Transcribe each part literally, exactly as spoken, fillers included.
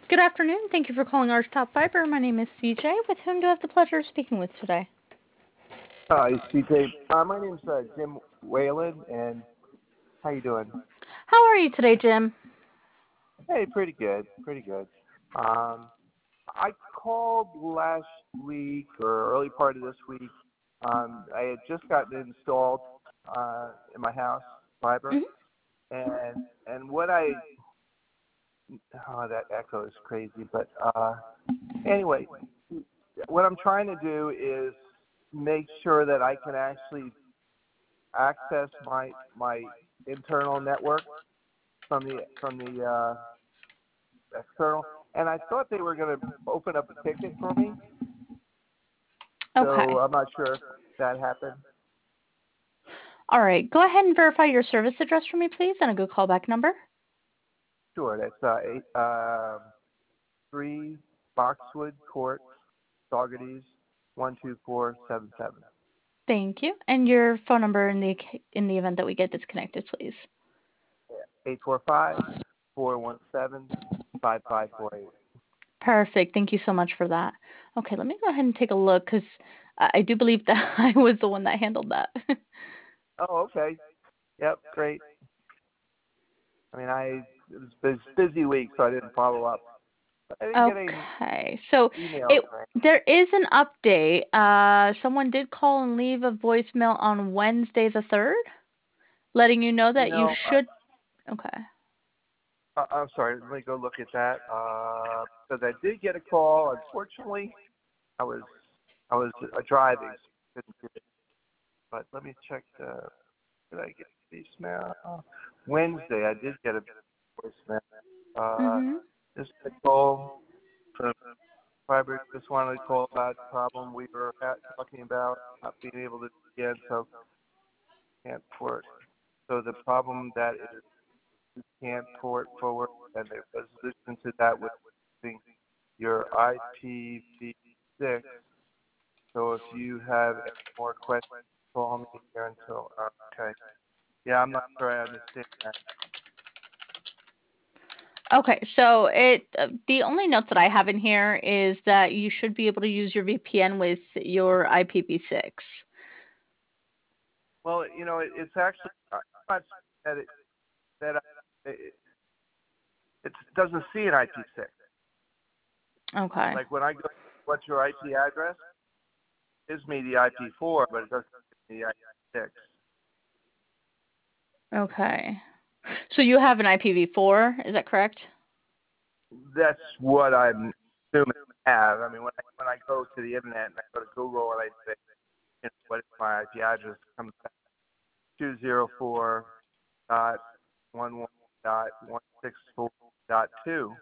Good afternoon. Thank you for calling Arch Top Fiber. My name is C J. With whom do I have the pleasure of speaking with today? Hi, C J. Uh, my name's uh, Jim Whalen, and how you doing? How are you today, Jim? Hey, pretty good, pretty good. Um, I called last week or early part of this week. Um, I had just gotten it installed uh, in my house, fiber, hmm and and what I oh that echo is crazy, but uh, anyway, what I'm trying to do is make sure that I can actually access my my internal network from the from the uh, external, and I thought they were going to open up a ticket for me. So Okay. I'm not sure if that happened. All right. Go ahead and verify your service address for me, please, and a good callback number. Sure, that's uh, eight, uh, three Boxwood Court, Saugerties, one two four seven seven. Thank you. And your phone number in the in the event that we get disconnected, please. Eight four five four one seven five five four eight. Perfect. Thank you so much for that. Okay, let me go ahead and take a look because I I do believe that I was the one that handled that. Oh, okay. Yep, great. I mean, I it was a busy week, so I didn't follow up. I didn't get any Okay. So emails. it Right? there is an update. Uh, someone did call and leave a voicemail on Wednesday the third, letting you know You that you know, should. Okay. uh, I'm sorry. Let me go look at that. Uh, because I did get a call. Unfortunately, I was I was uh, driving, so couldn't do it. But let me check the. Did I get these now? Wednesday, I did get a voicemail. Uh, Mhm. just a call from Fiber. Just wanted to call about the problem we were at, talking about not being able to do again. So can't port. So the problem that is we can't port forward, and the resolution to that would be your I P v six. So if you have any more questions, call me here until, uh, okay. Yeah, I'm not sure I understand that. Okay. So it uh, the only notes that I have in here is that you should be able to use your V P N with your I P v six. Well, you know, it, it's actually, I'm not that it, that I, it, it doesn't see an I P six. Okay. Like when I go, what's your I P address? It gives me the I P four, but it doesn't give me the I P six. Okay. So you have an I P v four, is that correct? That's what I'm assuming I have. I mean, when I, when I go to the internet and I go to Google and I say, you know, what is my I P address, it comes back two zero four dot one one dot one six four dot two.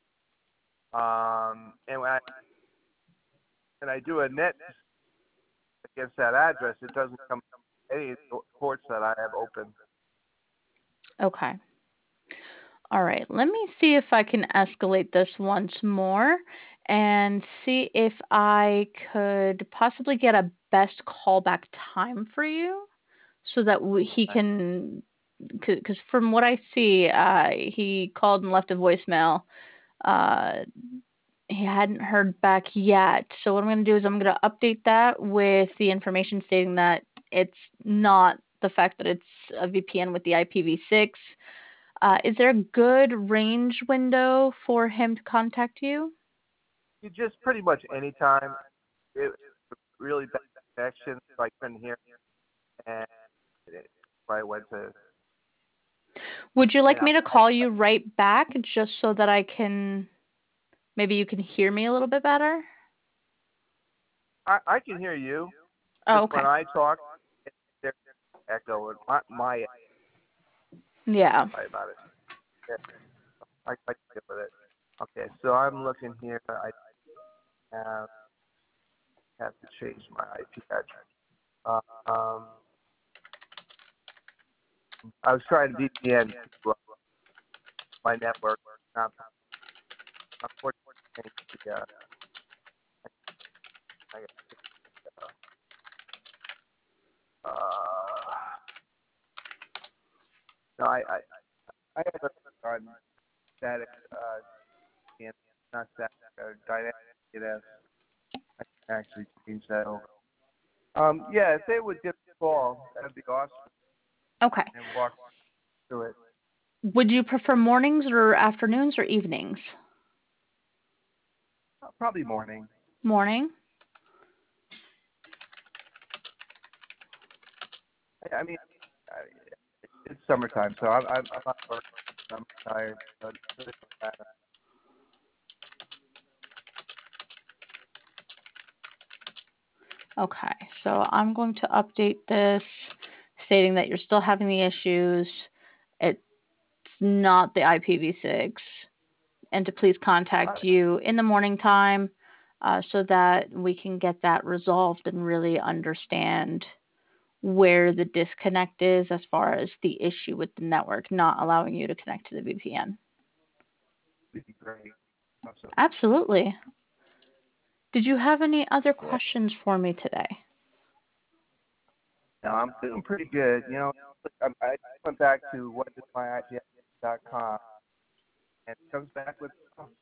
Um, and when I, and I do a net against that address, it doesn't come any ports that I have open. Okay. All right. Let me see if I can escalate this once more and see if I could possibly get a best callback time for you so that we, he Right. can, because from what I see, uh, he called and left a voicemail. Uh, he hadn't heard back yet. So what I'm going to do is I'm going to update that with the information stating that it's not the fact that it's a V P N with the I P v six. Uh, is there a good range window for him to contact you? You just pretty much any time. It was really bad connection, so I couldn't hear, and it, so I went to, Would you and like I, me to call you right back just so that I can, maybe you can hear me a little bit better? I, I can hear you. Oh, Just okay. when I talk, there's echo, and my, my Yeah. sorry about it. Yeah, I, I can get with it. Okay, so I'm looking here. I have, have to change my I P address. Uh, um, I was trying to V P N to uh, my network. Not, unfortunately, the, uh, I, uh, no, I, I, I have a on static uh, V P N. not that uh, dynamic as I can actually change that over. Um, yeah, if they would give a call, that'd be awesome, Okay. and walk through it. Would you prefer mornings or afternoons or evenings? Uh, probably morning. Morning. I, I mean, I, it's summertime, so I'm I'm, I'm not working. I'm tired. So it doesn't matter. Okay. So I'm going to update this stating that you're still having the issues. It's not the I P v six. And to please contact Uh, you in the morning time uh, so that we can get that resolved and really understand where the disconnect is as far as the issue with the network not allowing you to connect to the V P N. It'd be great. Awesome. Absolutely. Did you have any other Yeah. questions for me today? No, I'm feeling pretty good. You know, I, I went back to what is my I P dot com, and it comes back with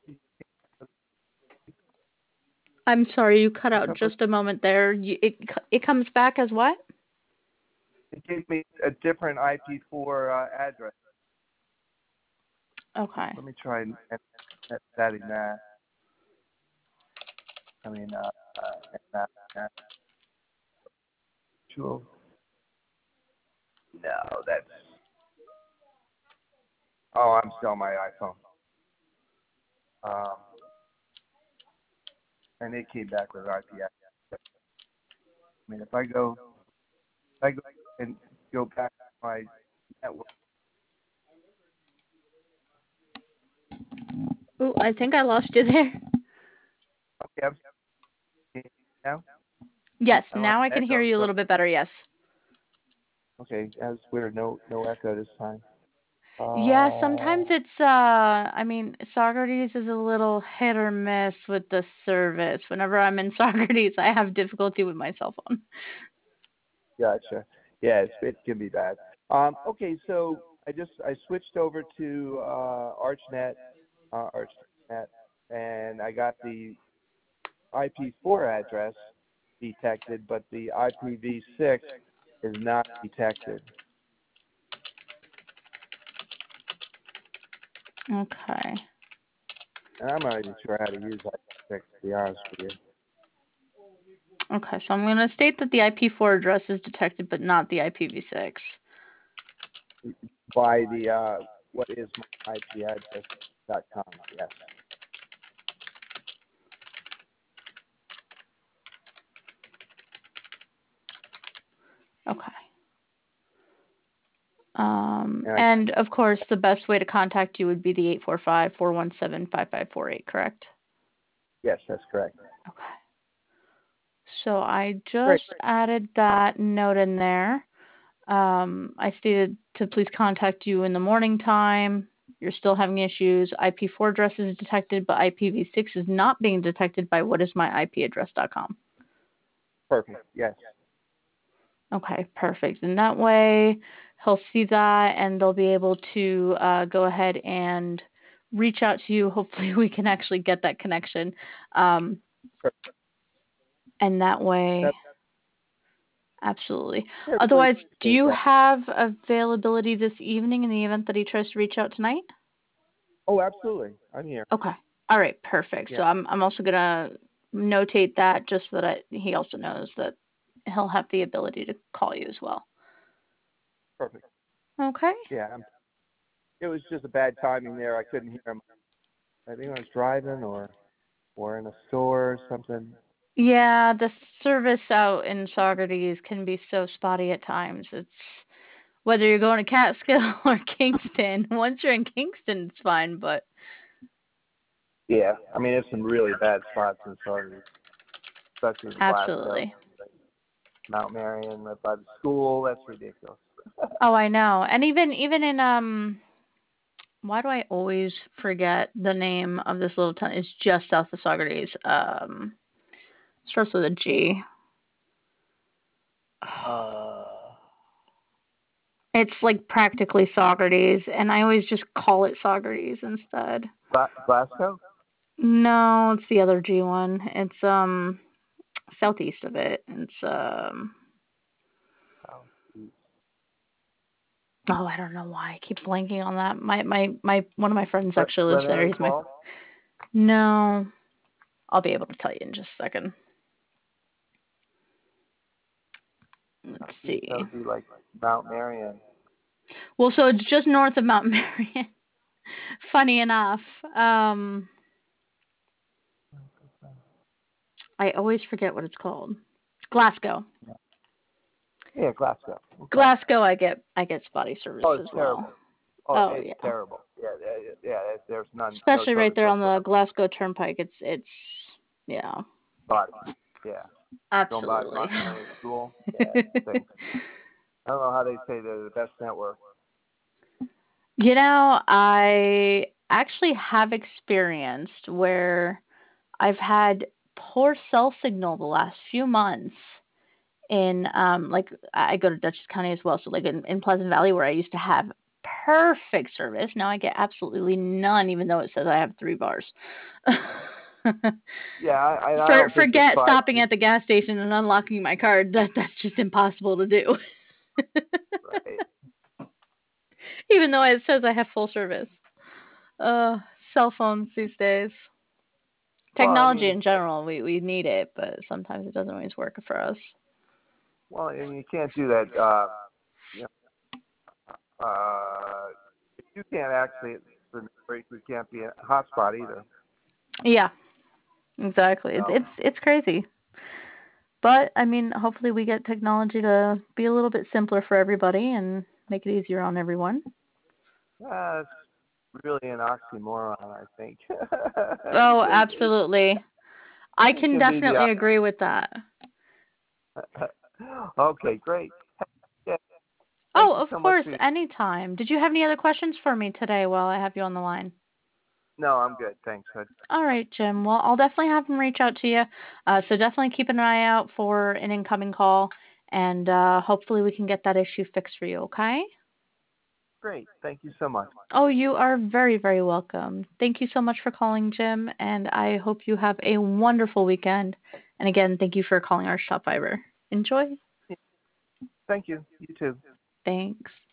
I'm sorry, you cut out it just a moment there. You, it it comes back as what? gave me a different I P four uh, address. Okay. Let me try and and adding that. I mean, uh, uh, that, that. Sure. No, that's. Oh, I'm still on my iPhone. Um, and it came back with I P address. I mean, if I go, if I go and go back to my network. Ooh, I think I lost you there. Okay, I'm now. Yes, I don't have now I can hear echo. you a So little bit better. Yes. okay, that's weird. No, no echo this time. Yeah, Uh, sometimes it's uh I mean, Socrates is a little hit or miss with the service. Whenever I'm in Socrates, I have difficulty with my cell phone. gotcha. Yeah, it's, it can be bad. Um, okay, so I just I switched over to uh, ArchNet, uh, ArchNet, and I got the I P four address detected, but the I P v six is not detected. Okay. And I'm not even sure how to use I P six, to be honest with you. Okay, so I'm going to state that the I P four address is detected but not the I P v six. By the uh, what is my I P address dot com, yes. Okay. Um, And I, and of course, the best way to contact you would be the eight four five, four one seven, five five four eight, correct? yes, that's correct. Okay. So I Great. just added that note in there. Um, I stated to please contact you in the morning time. You're still having issues. I P four address is detected, but I P v six is not being detected by what is my I P address dot com. Perfect. Yes. Okay, perfect. And that way he'll see that and they'll be able to uh, go ahead and reach out to you. Hopefully we can actually get that connection. Um, Perfect. and that way, That, absolutely. I really Otherwise, do appreciate you that. have availability this evening in the event that he tries to reach out tonight? Oh, absolutely. I'm here. Okay. All right, perfect. Yeah. So I'm I'm also gonna notate that just so that I, he also knows that he'll have the ability to call you as well. Perfect. Okay. Yeah. I'm, it was just a bad timing there. I couldn't hear him. I think I was driving or or in a store or something. Yeah, the service out in Socrates can be so spotty at times. It's whether you're going to Catskill or Kingston. Once you're in Kingston, it's fine, but Yeah. I mean, it's some really bad spots in Southern, especially in Glasgow, absolutely. Mount Marion, right by the school. That's ridiculous. Oh, I know. And even even in um why do I always forget the name of this little town? It's just south of Socrates. Um starts with a G. Uh, It's like practically Socrates, and I always just call it Socrates instead. Glasgow? No, it's the other G one. It's um southeast of it. It's um Oh, geez. oh, I don't know why I keep blanking on that. My my my one of my friends Glen- actually lives there. Glenary He's my Falls? no. I'll be able to tell you in just a second. Let's Oh, geez, that see. would be like Mount Marion. Well, so it's just north of Mount Marion. Funny enough. Um I always forget what it's called. Glasgow. Yeah, Glasgow. Okay. Glasgow I get I get spotty service Oh, as it's well. terrible. Oh, Oh it's yeah. terrible. Yeah, yeah, yeah. yeah, There's none, no Especially right service there on the whatsoever. Glasgow Turnpike. It's it's yeah. Body. Yeah. Going by Absolutely. Mount Marion School. Yeah, it stinks. I don't know how they say they're the best network. You know, I actually have experienced where I've had poor cell signal the last few months in um like I go to Dutchess County as well, so like in, in Pleasant Valley where I used to have perfect service. Now I get absolutely none even though it says I have three bars. Yeah, I, I For don't think it's forget five stopping G. at the gas station and unlocking my card. That that's just impossible to do. Right. Even though it says I have full service. Uh, cell phones these days. Well, I Technology mean, in general, we, we need it, but sometimes it doesn't always work for us. well, and you can't do that. Uh, you know, uh, if you can't actually, you can't be a hotspot either. Yeah, exactly. It's So, it's it's crazy. But I mean, hopefully we get technology to be a little bit simpler for everybody and make it easier on everyone. uh, it's really an oxymoron, I think. Oh, it, it, absolutely. I it can can be the. definitely agree with that. Okay, great. Yeah, thank Oh, you of so much course, for your. anytime. Did you have any other questions for me today while I have you on the line? No, I'm good. Thanks. Hood. All right, Jim. Well, I'll definitely have him reach out to you. Uh, so definitely keep an eye out for an incoming call, and uh, hopefully we can get that issue fixed for you, okay? Great. Thank you so much. Oh, you are very, very welcome. Thank you so much for calling, Jim, and I hope you have a wonderful weekend. And again, thank you for calling our Shop Fiber. Enjoy. Thank you. You too. Thanks.